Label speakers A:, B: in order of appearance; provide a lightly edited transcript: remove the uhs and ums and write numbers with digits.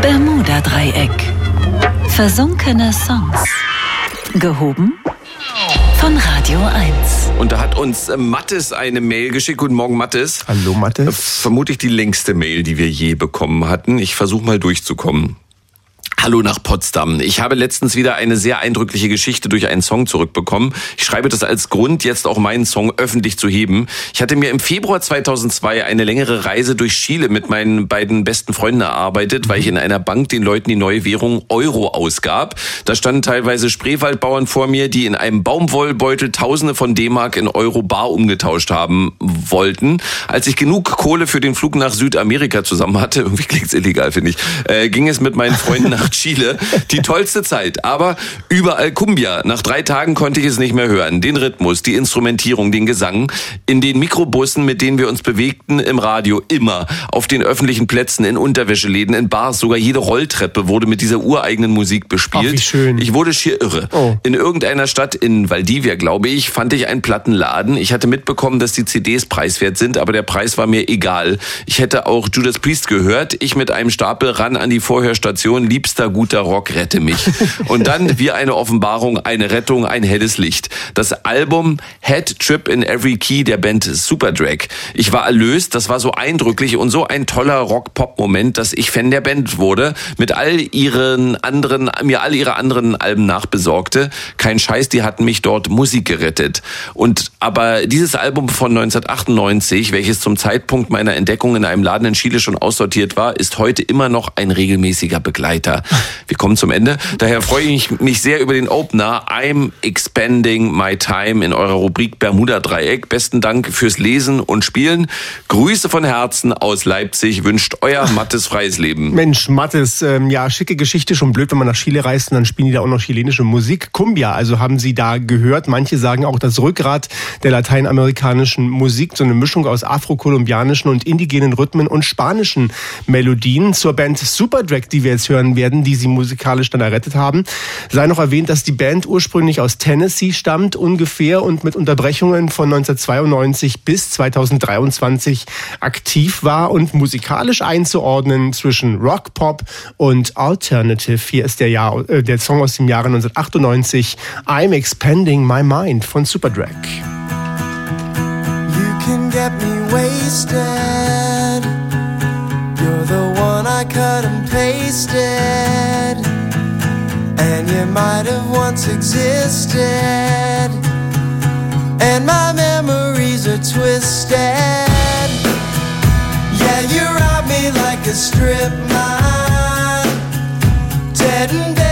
A: Bermuda-Dreieck. Versunkene Songs. Gehoben von Radio 1.
B: Und da hat uns Mathis eine Mail geschickt. Guten Morgen, Mathis.
C: Hallo, Mathis.
B: Vermutlich die längste Mail, die wir je bekommen hatten. Ich versuche mal durchzukommen. Hallo nach Potsdam. Ich habe letztens wieder eine sehr eindrückliche Geschichte durch einen Song zurückbekommen. Ich schreibe das als Grund, jetzt auch meinen Song öffentlich zu heben. Ich hatte mir im Februar 2002 eine längere Reise durch Chile mit meinen beiden besten Freunden erarbeitet, weil ich in einer Bank den Leuten die neue Währung Euro ausgab. Da standen teilweise Spreewaldbauern vor mir, die in einem Baumwollbeutel Tausende von D-Mark in Euro bar umgetauscht haben wollten. Als ich genug Kohle für den Flug nach Südamerika zusammen hatte, irgendwie klingt's illegal, finde ich, ging es mit meinen Freunden nach Chile. Die tollste Zeit, aber überall Cumbia. Nach 3 Tagen konnte ich es nicht mehr hören. Den Rhythmus, die Instrumentierung, den Gesang. In den Mikrobussen, mit denen wir uns bewegten, im Radio, immer. Auf den öffentlichen Plätzen, in Unterwäscheläden, in Bars, sogar jede Rolltreppe wurde mit dieser ureigenen Musik bespielt.
C: Ach, wie schön.
B: Ich wurde schier irre.
C: Oh.
B: In irgendeiner Stadt, in Valdivia, glaube ich, fand ich einen Plattenladen. Ich hatte mitbekommen, dass die CDs preiswert sind, aber der Preis war mir egal. Ich hätte auch Judas Priest gehört. Ich mit einem Stapel ran an die Vorhörstation, liebster guter Rock, rette mich. Und dann wie eine Offenbarung, eine Rettung, ein helles Licht. Das Album Head Trip in Every Key der Band Superdrag. Ich war erlöst, das war so eindrücklich und so ein toller Rock-Pop-Moment, dass ich Fan der Band wurde, mit mir all ihre anderen Alben nachbesorgte. Kein Scheiß, die hatten mich dort Musik gerettet. Aber dieses Album von 1998, welches zum Zeitpunkt meiner Entdeckung in einem Laden in Chile schon aussortiert war, ist heute immer noch ein regelmäßiger Begleiter. Wir kommen zum Ende. Daher freue ich mich sehr über den Opener I'm Expanding My Time in eurer Rubrik Bermuda-Dreieck. Besten Dank fürs Lesen und Spielen. Grüße von Herzen aus Leipzig. Wünscht euer Mathis freies Leben.
C: Mensch, Mathis, ja, schicke Geschichte. Schon blöd, wenn man nach Chile reist und dann spielen die da auch noch chilenische Musik. Cumbia, also haben sie da gehört. Manche sagen auch das Rückgrat der lateinamerikanischen Musik. So eine Mischung aus afrokolumbianischen und indigenen Rhythmen und spanischen Melodien. Zur Band Superdrag, die wir jetzt hören werden, die sie musikalisch dann errettet haben. Sei noch erwähnt, dass die Band ursprünglich aus Tennessee stammt, ungefähr, und mit Unterbrechungen von 1992 bis 2023 aktiv war und musikalisch einzuordnen zwischen Rock, Pop und Alternative. Hier ist der Song aus dem Jahre 1998, I'm Expanding My Mind von Superdrag.
D: You can get me wasted. You're the one I cut and pasted, and you might have once existed, and my memories are twisted. Yeah, you robbed me like a strip mine, dead and dead.